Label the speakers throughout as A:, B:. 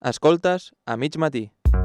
A: Escoltes a mig matí.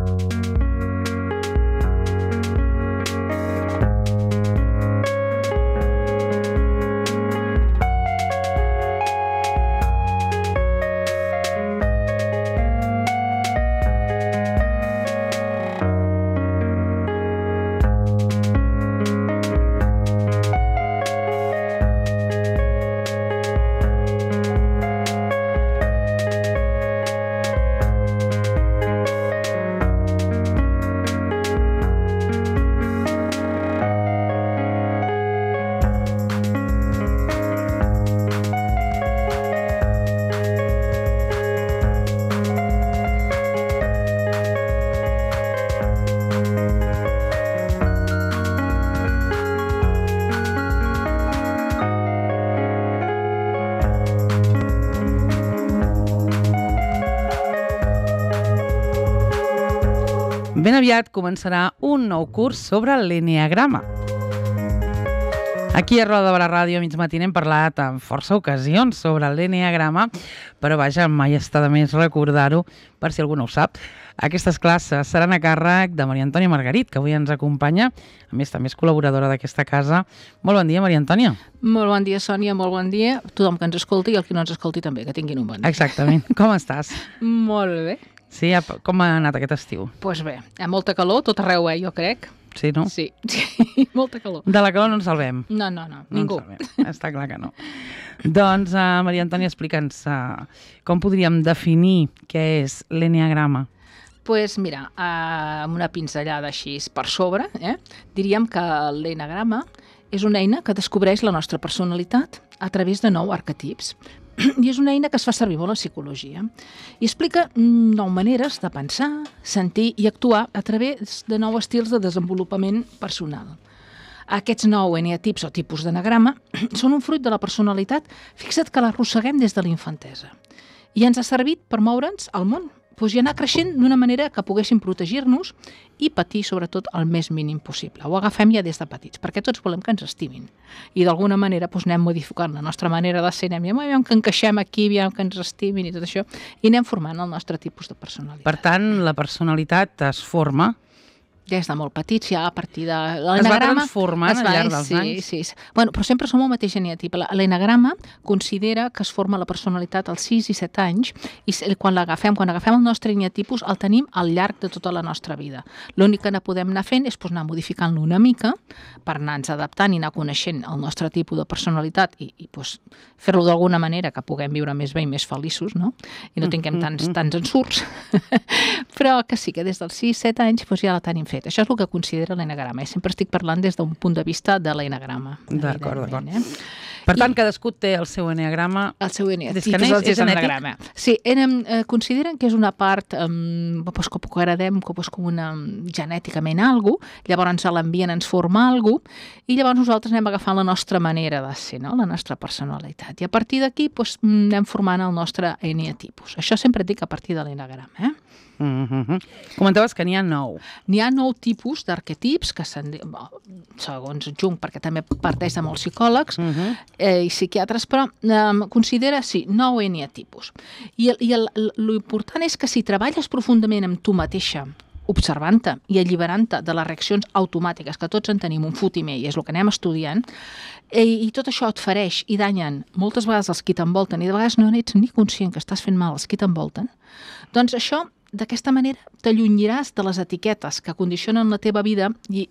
B: Ben aviat començarà un nou curs sobre l'enneagrama. Aquí a Roda de Barà Ràdio, a mig matí, n'hem parlat en força ocasions sobre l'enneagrama, però vaja, mai està de més recordar-ho, per si algú no ho sap. Aquestes classes seran a càrrec de Maria Antònia Margarit, que avui ens acompanya, a més també és col·laboradora d'aquesta casa. Molt bon dia, Maria Antònia.
C: Molt bon dia, Sònia, molt bon dia. Tothom que ens escolti i el que no ens escolti també, que tinguin un bon dia.
B: Exactament. Com estàs?
C: Molt bé.
B: Sí, com ha anat aquest estiu?
C: Doncs bé, hi ha molta calor, tot arreu, jo crec.
B: Sí, no?
C: Sí, molta calor.
B: De la calor no ens salvem.
C: No, ningú.
B: Està clar que no. Doncs, Maria Antònia, explica'ns com podríem definir què és l'enneagrama.
C: Doncs mira, amb una pinzellada així per sobre, diríem que l'enneagrama és una eina que descobreix la nostra personalitat a través de 9 arquetips. I és una eina que es fa servir molt a psicologia i explica 9 maneres de pensar, sentir i actuar a través de 9 estils de desenvolupament personal. Aquests 9 eneatips o tipus d'enagrama són un fruit de la personalitat, fixa't que l'arrosseguem des de l'infantesa. I ens ha servit per moure'ns al món, i anar creixent d'una manera que poguéssim protegir-nos i patir, sobretot, el més mínim possible. Ho agafem ja des de petits, perquè tots volem que ens estimin. I d'alguna manera anem modificant la nostra manera de ser, anem que encaixem aquí, anem que ens estimin i tot això, i anem formant el nostre tipus de personalitat.
B: Per tant, la personalitat es forma
C: des de molt petits, ja a partir de
B: l'enagrama. Es va transformant al llarg dels anys.
C: Sí. Bueno, però sempre som el mateix eneatip. L'enagrama considera que es forma la personalitat als 6 i 7 anys i quan agafem el nostre eneatipus el tenim al llarg de tota la nostra vida. L'únic que podem anar fent és anar modificant-lo una mica per anar-nos adaptant i anar coneixent el nostre tipus de personalitat i fer-lo d'alguna manera que puguem viure més bé i més feliços, no? I no tinguem tants ensurts. Però que sí, que des dels 6-7 anys ja la tenim fet. Això és el que considera l'enagrama. Sempre estic parlant des d'un punt de vista de l'enagrama.
B: D'acord. Per tant, cadascú té el seu eneagrama.
C: El seu eneagrama.
B: Des que neix és enagrama.
C: Sí, consideren que és una part que heredem com una genèticament algo, llavors l'ambient ens forma algo i llavors nosaltres anem agafant la nostra manera de ser, no? La nostra personalitat. I a partir d'aquí anem formant el nostre eneatipus. Això sempre dic a partir de l'enagrama,
B: Comentaves que n'hi ha 9.
C: N'hi ha 9 tipus d'arquetips, que segons Jung, perquè també parteix de molts psicòlegs i psiquiatres, però considera, 9 eneatipus. I l'important és que si treballes profundament amb tu mateixa, observant-te i alliberant-te de les reaccions automàtiques, que tots en tenim un fotimer i és el que anem estudiant, i tot això et fereix i danyen moltes vegades els qui t'envolten i de vegades no n'ets ni conscient que estàs fent mal als qui t'envolten, doncs això d'aquesta manera t'allunyiràs de les etiquetes que condicionen la teva vida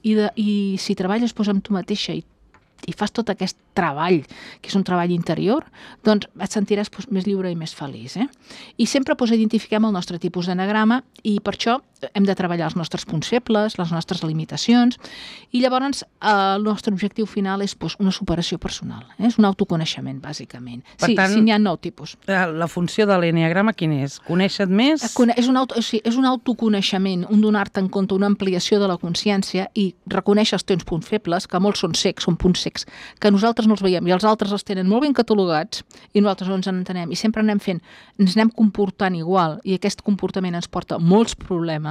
C: i si treballes amb tu mateixa i fas tot aquest treball, que és un treball interior, doncs et sentiràs més lliure i més feliç. I sempre identifiquem el nostre tipus d'enagrama i per això hem de treballar els nostres punts febles, les nostres limitacions i llavors el nostre objectiu final és una superació personal. És un autoconeixement, bàsicament.
B: Per tant,
C: n'hi ha 9 tipus.
B: La funció de l'enneagrama quina és? Conèixer-te més?
C: És un autoconeixement, un donar-te en compte, una ampliació de la consciència i reconèixer els teus punts febles, que molts són cecs, són punts cecs, que nosaltres no els veiem i els altres els tenen molt ben catalogats i nosaltres no ens en entenem i sempre ens anem comportant igual i aquest comportament ens porta molts problemes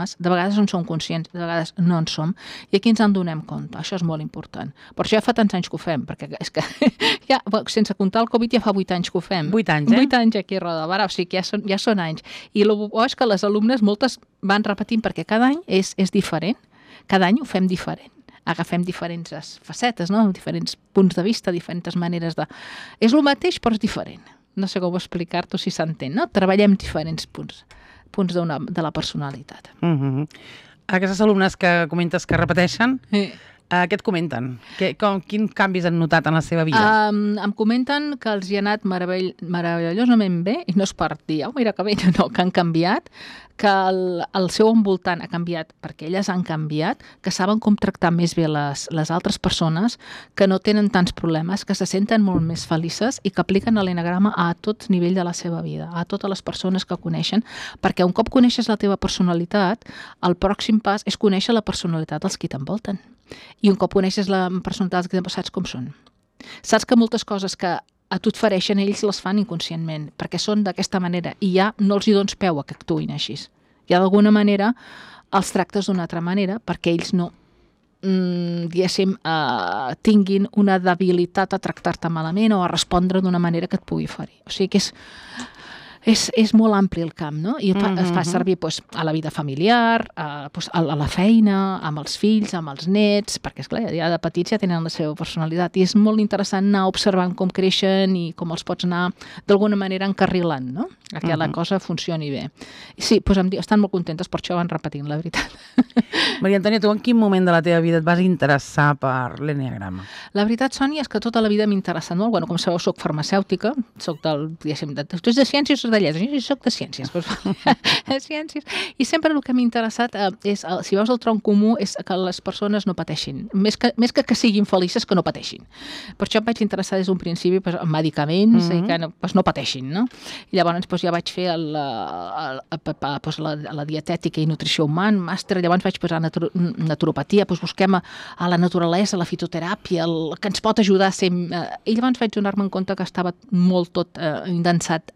C: problemes, de vegades en som conscients, de vegades no en som, i aquí ens en donem compte. Això és molt important. Per això ja fa tants anys que ho fem, perquè és que ja, sense comptar el Covid ja fa 8 anys que ho fem.
B: 8 anys,
C: 8 anys aquí a Roda de Barà, o sigui que ja són anys. I el bo és que les alumnes moltes van repetint perquè cada any és diferent, cada any ho fem diferent. Agafem diferents facetes, no? Diferents punts de vista, diferents maneres de... És el mateix però és diferent. No sé com explicar-t'ho si s'entén, no? Treballem diferents punts de la personalitat.
B: Aquestes alumnes que comentes que repeteixen,
C: Sí.
B: què et comenten? Quins canvis han notat en la seva vida?
C: Em comenten que els hi ha anat meravellosament bé, i no és per dir, mira que bé, no, que han canviat, que el seu envoltant ha canviat perquè elles han canviat, que saben com tractar més bé les altres persones, que no tenen tants problemes, que se senten molt més felices i que apliquen l'enagrama a tot nivell de la seva vida, a totes les persones que coneixen, perquè un cop coneixes la teva personalitat, el pròxim pas és conèixer la personalitat dels qui t'envolten. I un cop coneixes la personalitat dels qui t'envolten, saps com són. Saps que moltes coses que a tu et fareixen, ells les fan inconscientment, perquè són d'aquesta manera, i ja no els hi dones peu a que actuïn així. Ja d'alguna manera els tractes d'una altra manera, perquè ells no, diguéssim, tinguin una debilitat a tractar-te malament o a respondre d'una manera que et pugui ferir. O sigui que és molt ampli el camp, no? I es fa servir a la vida familiar, a la feina, amb els fills, amb els nets, perquè, esclar, ja de petits ja tenen la seva personalitat, i és molt interessant anar observant com creixen i com els pots anar d'alguna manera encarrilant, no? Que la cosa funcioni bé. I sí, estan molt contentes, per això van repetint, la veritat.
B: Maria Antònia, tu en quin moment de la teva vida et vas interessar per l'enneagrama?
C: La veritat, Sònia, és que tota la vida m'ha interessat molt. Bueno, com sabeu, soc farmacèutica, soc tu ets de ciències o de lletres? Jo soc de ciències. De ciències. I sempre el que m'ha interessat és, si veus el tronc comú, és que les persones no pateixin. Més que siguin felices, que no pateixin. Per això em vaig interessar des d'un principi en medicaments i que no pateixin, no? I llavors ja vaig fer la dietètica i nutrició humana, màster, llavors vaig posar naturopatia, busquem a la naturalesa, la fitoteràpia, el que ens pot ajudar a ser... I llavors vaig donar-me en compte que estava molt tot indensat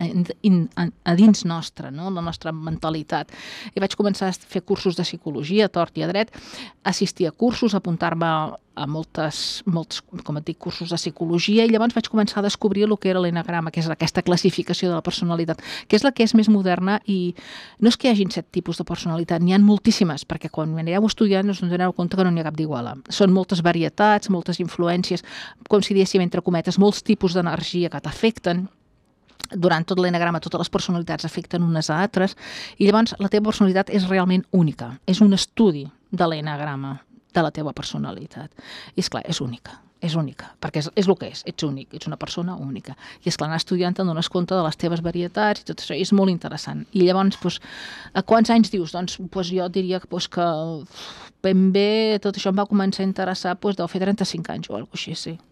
C: a dins nostre, no? La nostra mentalitat. I vaig començar a fer cursos de psicologia, a tort i a dret, assistir a cursos, apuntar-me a molts, com et dic, cursos de psicologia, i llavors vaig començar a descobrir el que era l'enneagrama, que és aquesta classificació de la personalitat, que és la que és més moderna, i no és que hi hagin 7 tipus de personalitat, n'hi ha moltíssimes, perquè quan anireu estudiant us donareu compte que no n'hi ha cap d'igual. Són moltes varietats, moltes influències, com si diguéssim, entre cometes, molts tipus d'energia que t'afecten. Durant tot l'enneagrama, totes les personalitats afecten unes a altres, i llavors la teva personalitat és realment única, és un estudi de l'enneagrama, de la teva personalitat. I esclar, és única, perquè és el que és, ets únic, ets una persona única. I esclar, anar estudiant te'n dones compte de les teves varietats i tot això, i és molt interessant. I llavors, a quants anys dius? Doncs jo diria que ben bé tot això em va començar a interessar, deu fer 35 anys o alguna cosa així, sí.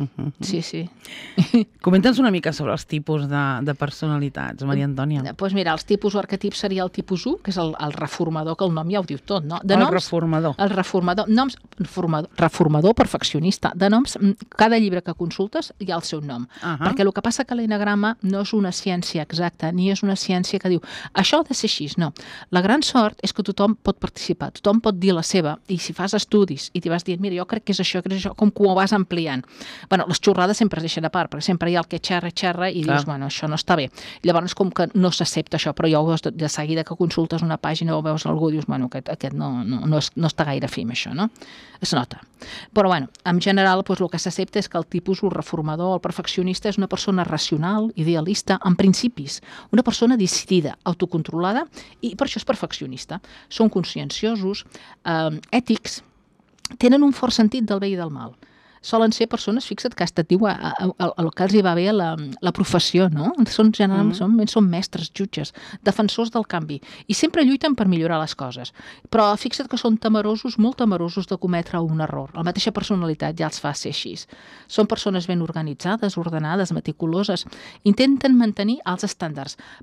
C: Sí.
B: Comenta'ns una mica sobre els tipus de personalitats, Maria Antònia.
C: Doncs mira, els tipus o arquetips seria el tipus 1, que és el reformador, que el nom ja ho diu tot, no?
B: Reformador.
C: El reformador. Noms, reformador, perfeccionista. De noms, cada llibre que consultes hi ha el seu nom. Perquè el que passa que l'enneagrama no és una ciència exacta, ni és una ciència que diu això ha de ser així, no. La gran sort és que tothom pot participar, tothom pot dir la seva, i si fas estudis i t'hi vas dient, mira, jo crec que és això, com que ho vas ampliant. Bueno, les xorrades sempre es deixen a part, perquè sempre hi ha el que xerra i dius, bueno, això no està bé. Llavors com que no s'accepta això, però ja ho veus de seguida que consultes una pàgina o veus algú i dius, bueno, aquest no està gaire fim, això, no? Es nota. Però, bueno, en general, el que s'accepta és que el tipus, el reformador, el perfeccionista, és una persona racional, idealista, amb principis, una persona decidida, autocontrolada, i per això és perfeccionista. Són conscienciosos, ètics, tenen un fort sentit del bé i del mal. Solen ser persones, fixa't, que hasta diu el que els hi va bé a la professió, no? Generalment són mestres, jutges, defensors del canvi, i sempre lluiten per millorar les coses. Però fixa't que són temerosos, molt temerosos de cometre un error. La mateixa personalitat ja els fa ser així. Són persones ben organitzades, ordenades, meticuloses, intenten mantenir els estàndards, però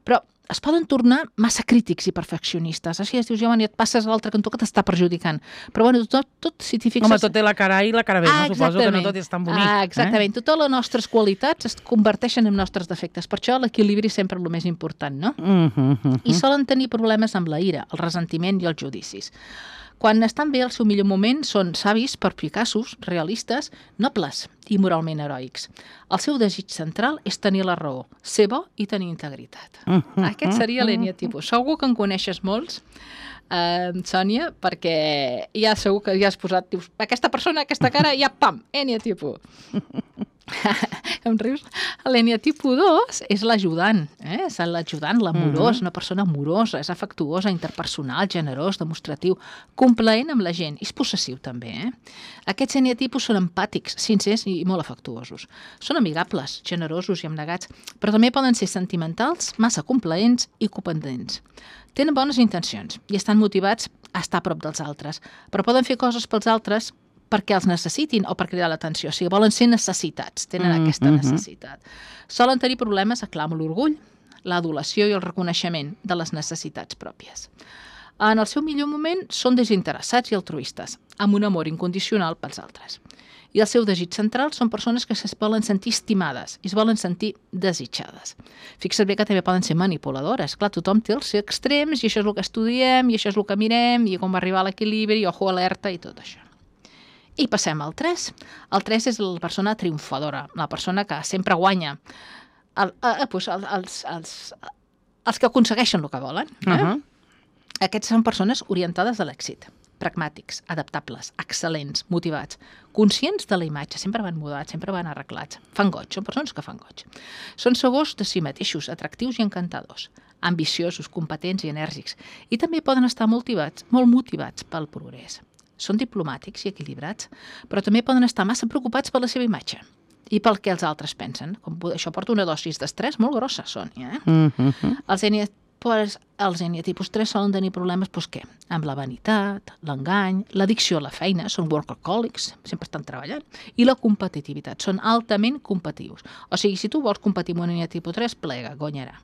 C: es poden tornar massa crítics i perfeccionistes. Així es dius, ja et passes a l'altre cantó que t'està perjudicant. Però bueno, tot si t'hi fixes...
B: Home, tot té la cara A i la cara B, no? Suposo que no tot és tan bonic.
C: Exactament. Totes les nostres qualitats es converteixen en nostres defectes. Per això l'equilibri és sempre el més important, no? I solen tenir problemes amb la ira, el ressentiment i els judicis. Quan estan bé al seu millor moment, són savis, perspicaços, realistes, nobles i moralment heroics. El seu desig central és tenir la raó, ser bo i tenir integritat. Aquest seria l'eneatipus. Segur que en coneixes molts, Sònia, perquè ja segur que ja has posat, dius, aquesta persona, aquesta cara, ja pam, eneatipus. Em rius? L'eneatipus 2 és l'ajudant, és l'ajudant, l'amorós, una persona amorosa, és afectuosa, interpersonal, generós, demostratiu, complaent amb la gent, és possessiu també. Aquests eneatipus són empàtics, sincers i molt afectuosos. Són amigables, generosos i abnegats, però també poden ser sentimentals, massa complaents i copendents. Tenen bones intencions i estan motivats a estar a prop dels altres, però poden fer coses pels altres perquè els necessitin o per cridar l'atenció. O sigui, volen ser necessitats, tenen aquesta necessitat. Solen tenir problemes, clar, amb l'orgull, l'adulació i el reconeixement de les necessitats pròpies. En el seu millor moment són desinteressats i altruistes, amb un amor incondicional pels altres. I el seu desig central són persones que es volen sentir estimades i es volen sentir desitjades. Fixa't bé que també poden ser manipuladores. Clar, tothom té els seus extrems i això és el que estudiem i això és el que mirem i com arribar a l'equilibri, ojo alerta i tot això. I passem al 3. El 3 és la persona triomfadora, la persona que sempre guanya. Els que aconsegueixen el que volen. Aquests són persones orientades a l'èxit, pragmàtics, adaptables, excel·lents, motivats, conscients de la imatge, sempre van mudats, sempre van arreglats, fan goig, són persones que fan goig. Són segurs de si mateixos, atractius i encantadors, ambiciosos, competents i enèrgics, i també poden estar molt motivats pel progrés. Són diplomàtics i equilibrats, però també poden estar massa preocupats per la seva imatge i pel que els altres pensen. Això porta una dosis d'estrès molt grossa, Sònia. Els eneatipus 3 solen tenir problemes, amb la vanitat, l'engany, l'addicció a la feina, són workaholics, sempre estan treballant, i la competitivitat, són altament competitius. O sigui, si tu vols competir amb un eneatipus 3, plega, guanyarà.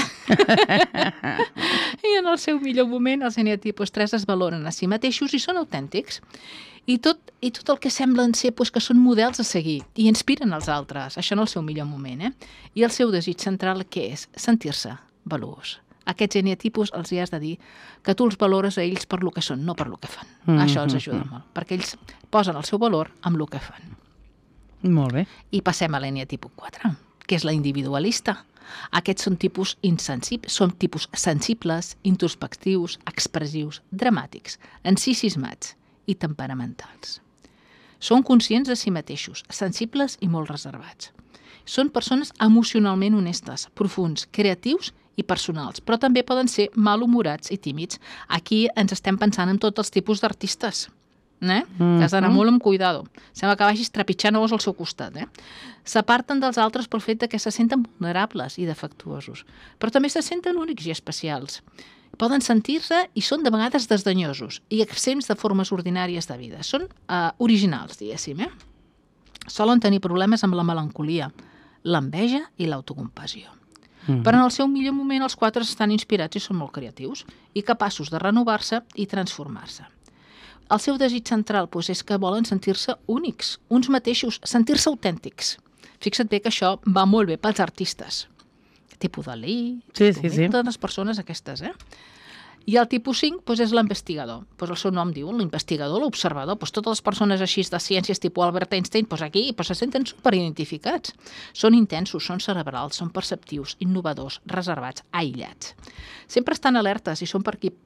C: I en el seu millor moment els eneatipus 3 es valoren a si mateixos i són autèntics. I tot el que semblen ser que són models a seguir i inspiren els altres, això en el seu millor moment. I el seu desig central què és? Sentir-se valuós. Aquests eneatipus els hi has de dir que tu els valores a ells per lo que són, no per lo que fan. Això els ajuda molt, perquè ells posen el seu valor amb lo que fan.
B: Molt bé.
C: I passem a l'eneatipus 4, que és la individualista. Aquests són tipus sensibles, introspectius, expressius, dramàtics, ensicismats i temperamentals. Són conscients de si mateixos, sensibles i molt reservats. Són persones emocionalment honestes, profuns, creatius i personals, però també poden ser malhumorats i tímids. Aquí ens estem pensant en tots els tipus d'artistes, que has d'anar molt amb cuidado. Sembla que vagis trepitjant ous al seu costat. S'aparten dels altres pel fet que se senten vulnerables i defectuosos, però també se senten únics i especials. Poden sentir-se i són de vegades desdenyosos i exempts de formes ordinàries de vida. Són originals, diguéssim. Solen tenir problemes amb la melancolia, l'enveja i l'autocompassió. Però en el seu millor moment els 4 estan inspirats i són molt creatius i capaços de renovar-se i transformar-se. El seu desig central és que volen sentir-se únics, uns mateixos, sentir-se autèntics. Fixa't bé que això va molt bé pels artistes. Tipus Dalí, totes les persones aquestes. I el tipus 5 és l'investigador. El seu nom diu, l'investigador, l'observador. Totes les persones així de ciències, tipus Albert Einstein, aquí se senten superidentificats. Són intensos, són cerebrals, són perceptius, innovadors, reservats, aïllats. Sempre estan alertes i són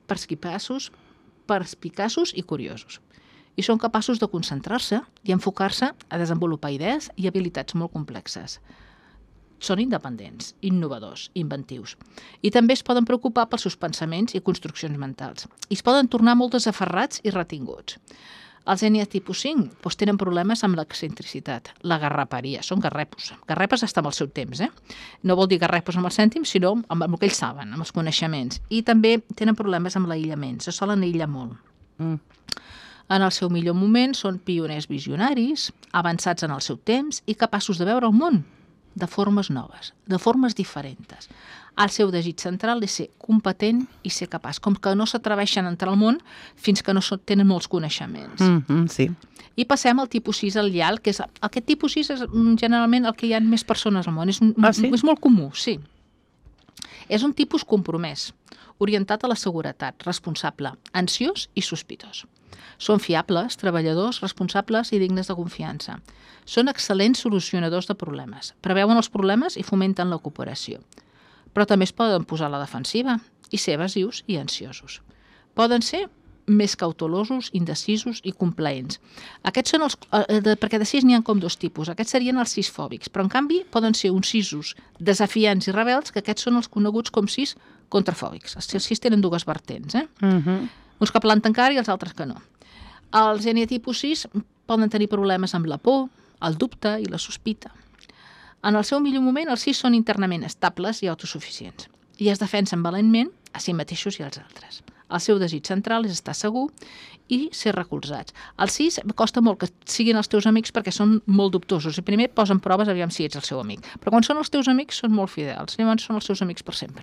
C: perspicaços i curiosos. I són capaços de concentrar-se i enfocar-se a desenvolupar idees i habilitats molt complexes. Són independents, innovadors, inventius. I també es poden preocupar pels seus pensaments i construccions mentals. I es poden tornar molt desaferrats i retinguts. Els eneatipus 5 tenen problemes amb l'excentricitat, la garraperia, són garrepos. Garrepes està amb el seu temps, No vol dir garrepos amb els cèntims, sinó amb el que ells saben, amb els coneixements. I també tenen problemes amb l'aïllament, se solen aïllar molt. En el seu millor moment són pioners visionaris, avançats en el seu temps i capaços de veure el món de formes noves, de formes diferents. El seu desig central és ser competent i ser capaç, com que no s'atreveixen a entrar al món fins que no tenen molts coneixements.
B: Sí.
C: I passem al tipus 6, el lleal, que és... Aquest tipus 6 és generalment el que hi ha més persones al món.
B: Sí?
C: És molt comú, sí. És un tipus compromès, orientat a la seguretat, responsable, ansiós i sospitós. Són fiables, treballadors, responsables i dignes de confiança. Són excel·lents solucionadors de problemes. Preveuen els problemes i fomenten la cooperació. Però també es poden posar a la defensiva i ser evasius i ansiosos. Poden ser més cautelosos, indecisos i complaents. Aquests són perquè de 6 n'hi ha com 2 tipus. Aquests serien els 6 fòbics, però en canvi poden ser uns 6 desafiants i rebels, que aquests són els coneguts com 6 contrafòbics. Els 6 tenen 2 vertents, uns que planten cara i els altres que no. Els eneatipus 6 poden tenir problemes amb la por, el dubte i la sospita. En el seu millor moment, els 6 són internament estables i autosuficients i es defensen valentment a si mateixos i als altres. El seu desig central és estar segur i ser recolzats. Els 6 costa molt que siguin els teus amics perquè són molt dubtosos i primer posen proves aviam si ets el seu amic. Però quan són els teus amics són molt fidels, llavors són els seus amics per sempre.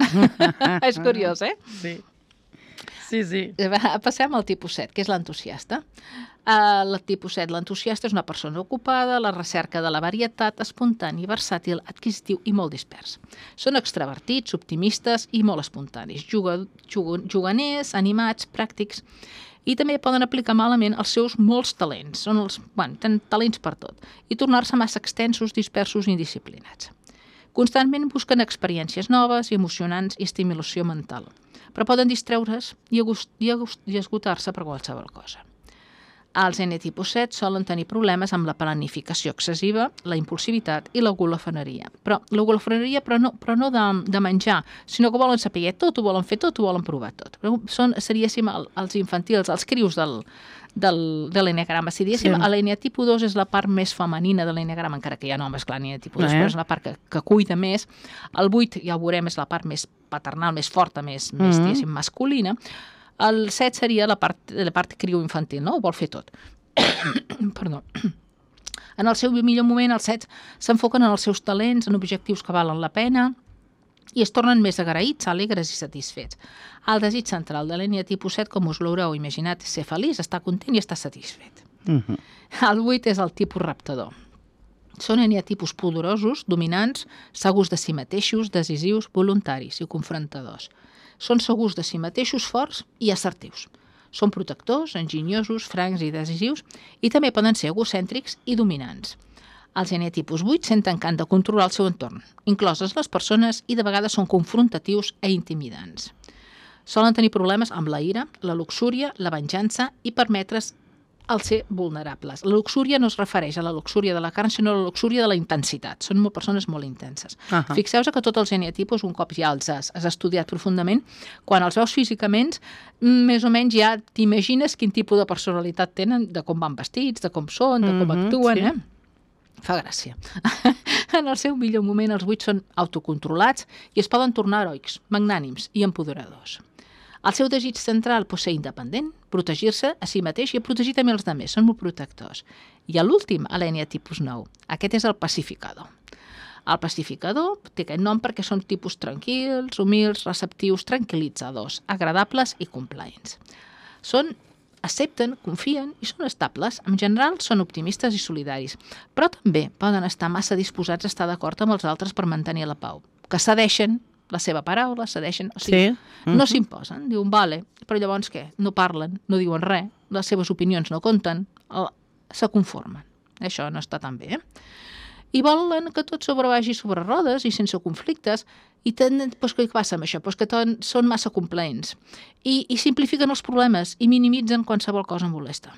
C: És curiós,
B: Sí. Sí.
C: Passem al tipus 7, que és l'entusiasta. El tipus 7, l'entusiasta, és una persona ocupada, la recerca de la varietat, espontani, versàtil, adquisitiu i molt dispers. Són extravertits, optimistes i molt espontanis, juganers, animats, pràctics, i també poden aplicar malament els seus molts talents. Tenen talents per tot, i tornar-se massa extensos, dispersos i indisciplinats. Constantment busquen experiències noves i emocionants i estimulació mental, però poden distreure's i esgotar-se per qualsevol cosa. Els N-tipus 7 solen tenir problemes amb la planificació excessiva, la impulsivitat i la golofoneria. Però la golofoneria no de menjar, sinó que volen saber tot, ho volen fer tot, ho volen provar tot. Seríem els infantils, els crius de l'enneagrama. Si diguéssim, l'enneatipus 2 és la part més femenina de l'enneagrama, encara que hi ha homes, clar, l'enneatipus 2, però és la part que cuida més. El 8, ja ho veurem, és la part més paternal, més forta, més diguéssim, masculina. El 7 seria la part criu infantil, no? Ho vol fer tot. Perdó. En el seu millor moment, els 7 s'enfoquen en els seus talents, en objectius que valen la pena i es tornen més agraïts, alegres i satisfets. El desig central de l'enneatipus 7, com us l'haureu imaginat, és ser feliç, estar content i estar satisfet. El 8 és el tipus raptador. Són enneatipus poderosos, dominants, segurs de si mateixos, decisius, voluntaris i confrontadors. Són segurs de si mateixos, forts i assertius. Són protectors, enginyosos, francs i decisius i també poden ser egocèntrics i dominants. Els enneatipus 8 senten que han de controlar el seu entorn, incloses les persones, i de vegades són confrontatius e intimidants. Solen tenir problemes amb la ira, la luxúria, la venjança i permetre's el ser vulnerables. La luxúria no es refereix a la luxúria de la carn, sinó a la luxúria de la intensitat. Són persones molt intenses. Fixeu-vos que tots els eneatipus, un cop ja els has estudiat profundament, quan els veus físicament, més o menys ja t'imagines quin tipus de personalitat tenen, de com van vestits, de com són, de com actuen, Fa gràcia. En el seu millor moment, els 8 són autocontrolats i es poden tornar heroics, magnànims i empoderadors. El seu desig central pot ser independent, protegir-se a si mateix i protegir també els altres, són molt protectors. I l'últim, l'enneatipus 9, aquest és el pacificador. El pacificador té aquest nom perquè són tipus tranquils, humils, receptius, tranquil·litzadors, agradables i complaents. Accepten, confien i són estables. En general són optimistes i solidaris, però també poden estar massa disposats a estar d'acord amb els altres per mantenir la pau, que cedeixen la seva paraula, cedeixen, o sigui, no s'imposen, diuen, vale, però llavors què? No parlen, no diuen res, les seves opinions no compten, se conformen. Això no està tan bé, I volen que tot sobrevagi sobre rodes i sense conflictes, i què passa amb això? Que són massa complaents i simplifiquen els problemes i minimitzen qualsevol cosa molesta.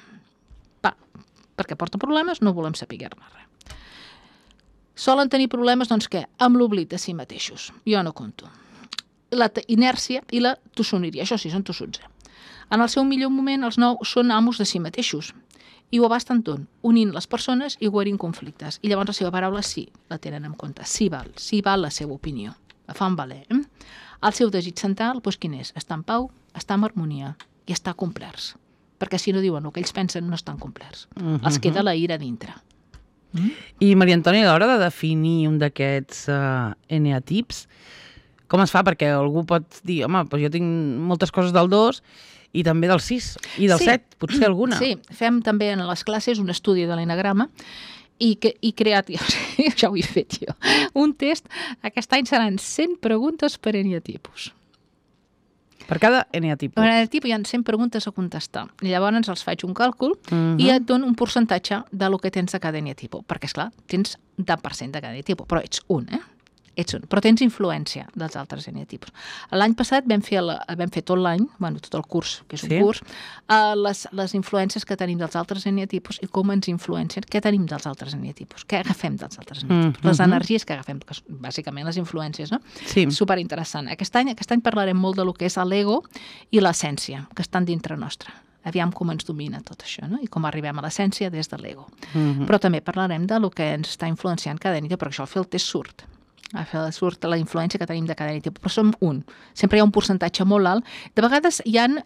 C: Perquè porta problemes, no volem saber-ne res. Solen tenir problemes, doncs què? Amb l'oblit de si mateixos. Jo no compto. La inèrcia i la tossoneria. Això sí, són tossuts. En el seu millor moment, els 9 són amos de si mateixos i ho abasten tot, unint les persones i guarint conflictes. I llavors la seva paraula sí la tenen en compte. Sí val la seva opinió. La fan valer. El seu desig central, doncs quin és? Estar en pau, estar en harmonia i estar complerts. Perquè si no diuen el que ells pensen, no estan complerts. Els queda la ira dintre.
B: I, Maria Antònia, a l'hora de definir un d'aquests eneatips, com es fa? Perquè algú pot dir, home, doncs jo tinc moltes coses del 2 i també del 6 i del 7, potser alguna.
C: Sí, fem també en les classes un estudi de l'enagrama i creat, ja ho he fet jo, un test. Aquest any seran 100 preguntes per eneatipus.
B: Per cada eneatipus.
C: Per eneatipus hi ha 100 preguntes a contestar. Llavors els faig un càlcul i et dono un percentatge de lo que tens de cada eneatipus. Perquè, esclar, tens 10% de cada eneatipus, però ets un, Ets un, però tens influència dels altres eneatipus. L'any passat vam fer tot l'any, tot el curs, que és un curs, les influències que tenim dels altres eneatipus i com ens influencien, què tenim dels altres eneatipus, què agafem dels altres eneatipus, les energies que agafem, que són bàsicament les influències, no?
B: Sí.
C: Superinteressant. Aquest any parlarem molt de lo que és l'ego i l'essència, que estan dintre nostra. Aviam com ens domina tot això, no? I com arribem a l'essència des de l'ego. Però també parlarem de lo que ens està influenciant cada nit, perquè això al fer el test surt la influència que tenim de cada eneatipus, però som un. Sempre hi ha un percentatge molt alt. De vegades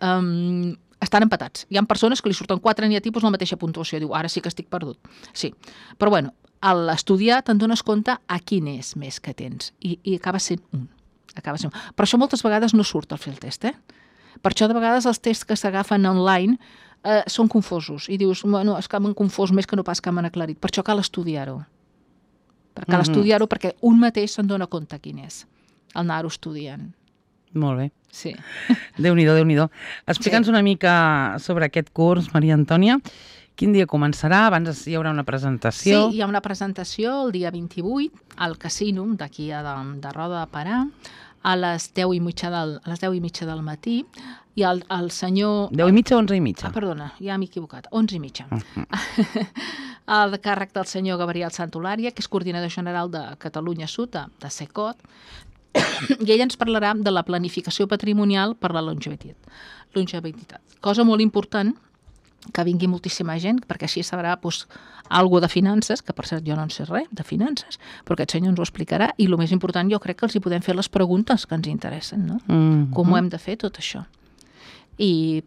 C: estan empatats. Hi ha persones que li surten 4 eneatipus la mateixa puntuació. Diu, ara sí que estic perdut. Sí. Però bueno, a l'estudiar te'n dones compte a quin és més que tens. I acaba sent un. Però això moltes vegades no surt al fer el test, Per això de vegades els tests que s'agafen online són confosos. I dius, bueno, és que m'han confós més que no pas que m'han aclarit. Per això cal estudiar-ho. Cal estudiar-ho perquè un mateix se'n dona compte quin és, el anar-ho estudiant.
B: Molt bé.
C: Sí.
B: Déu-n'hi-do, Déu-n'hi-do. Explica'ns una mica sobre aquest curs, Maria Antònia. Quin dia començarà? Abans hi haurà una presentació.
C: Sí, hi ha una presentació el dia 28 al casino d'aquí de Roda de Parà a les 10:30 del matí i el senyor...
B: 10:30 o 11:30?
C: Perdona, ja m'he equivocat. 11:30. El càrrec del senyor Gabriel Santolària, que és coordinador general de Catalunya Sud, de SECOT, i ell ens parlarà de la planificació patrimonial per la longevitat. Cosa molt important, que vingui moltíssima gent, perquè així sabrà alguna de finances, que per cert jo no en sé res de finances, però aquest senyor ens ho explicarà, i el més important jo crec que els hi podem fer les preguntes que ens interessen, no? Com ho hem de fer tot això. I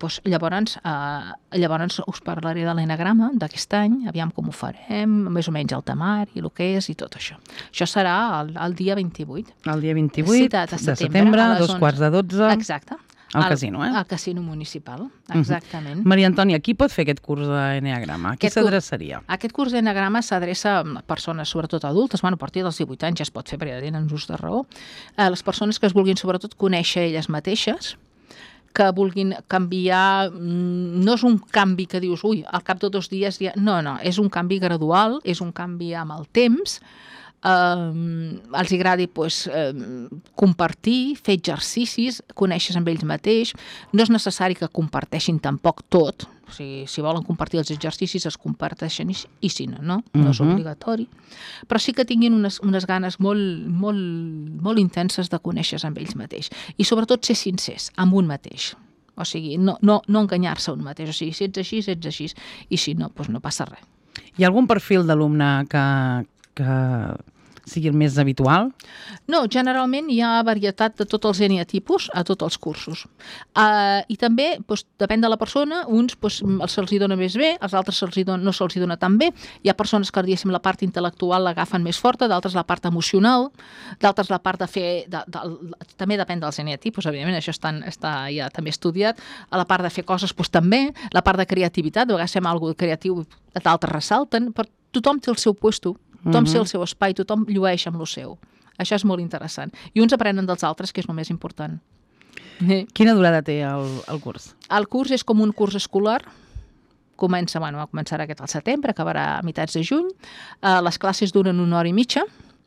C: llavors us parlaré de l'enagrama d'aquest any, aviam com ho farem, més o menys el temari, el que és i tot això. Això serà el dia 28.
B: El dia 28 de setembre, a 11:45.
C: Exacte.
B: Al casino,
C: Al casino municipal, exactament.
B: Maria Antònia, qui pot fer aquest curs d'eneagrama? A qui s'adreçaria?
C: Aquest curs d'eneagrama s'adreça a persones, sobretot adultes, a partir dels 18 anys ja es pot fer, perquè ja tenen ús de raó. Les persones que es vulguin sobretot conèixer elles mateixes, que vulguin canviar, no és un canvi que dius, al cap de 2 dies ja... No, és un canvi gradual, és un canvi amb el temps, els agradi compartir, fer exercicis, conèixer amb ells mateix. No és necessari que comparteixin tampoc tot, o sigui, si volen compartir els exercicis es comparteixen i si no, no és obligatori, però sí que tinguin unes ganes molt intenses de conèixer amb ells mateix i sobretot ser sincers amb un mateix. O sigui, no enganyar-se a un mateix. O sigui, si ets així, ets així. I si no, doncs no passa res.
B: Hi ha algun perfil d'alumne que sigui el més habitual?
C: No, generalment hi ha varietat de tots els eneatipus a tots els cursos. I també, depèn de la persona, uns se'ls dona més bé, als altres no se'ls dona tan bé. Hi ha persones que, diguéssim, la part intel·lectual l'agafen més forta, d'altres la part emocional, d'altres la part de fer... També depèn dels eneatipus, evidentment, això està ja també estudiat. A la part de fer coses, també. La part de creativitat, de vegades fem alguna cosa creatiu, d'altres ressalten, però tothom té el seu puesto. Tothom té el seu espai, tothom llueix amb el seu. Això és molt interessant. I uns aprenen dels altres, que és el més important.
B: Quina durada té el curs?
C: El curs és com un curs escolar. Començarà aquest al setembre, acabarà a mitjans de juny. Les classes duren 1 hora i mitja.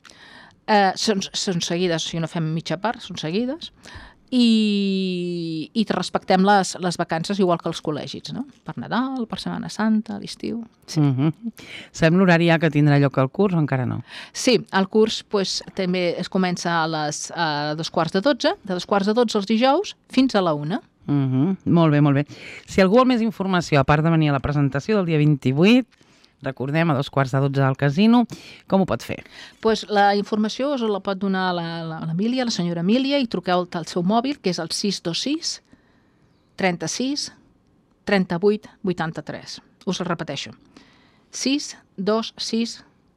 C: Són seguides, si no fem mitja part, són seguides. I respectem les vacances igual que els col·legis, no? Per Nadal, per Setmana Santa, l'estiu. Sí.
B: Sabem l'horari ja que tindrà lloc el curs o encara no?
C: Sí, el curs també es comença a 2:45, de 2:45 els dijous fins a la 1.
B: Molt bé, molt bé. Si algú vol més informació, a part de venir a la presentació del dia 28, recordem, a 2:45 al casino, com ho pot fer?
C: La informació us la pot donar l'Emília, la senyora Emília, i truqueu al seu mòbil, que és el 626 36 38 83. Us el repeteixo. 626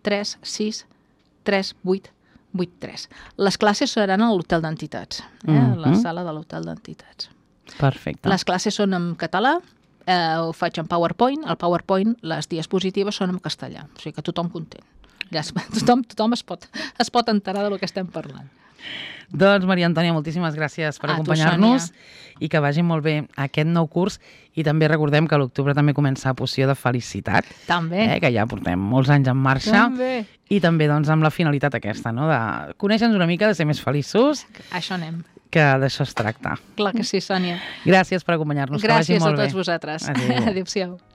C: 3 6 3 8 8 3. Les classes seran a l'Hotel d'Entitats, la sala de l'Hotel d'Entitats.
B: Perfecte.
C: Les classes són en català, ho faig en PowerPoint. El PowerPoint, les diapositives són en castellà, o sigui que tothom content. Ja, tothom es pot enterar del que estem parlant.
B: Doncs, Maria Antònia, moltíssimes gràcies per acompanyar-nos i que vagi molt bé aquest nou curs. I també recordem que a l'octubre també comença Poció de Felicitat,
C: També.
B: Que ja portem molts anys en marxa.
C: També.
B: I també doncs, amb la finalitat aquesta, no? De conèixer-nos una mica, de ser més feliços,
C: Això anem.
B: que d'això es tracta.
C: Clar que sí, Sònia.
B: Gràcies per acompanyar-nos.
C: Gràcies
B: que vagi molt
C: a tots
B: bé.
C: vosaltres.
B: Adéu.
C: Adéu-siau.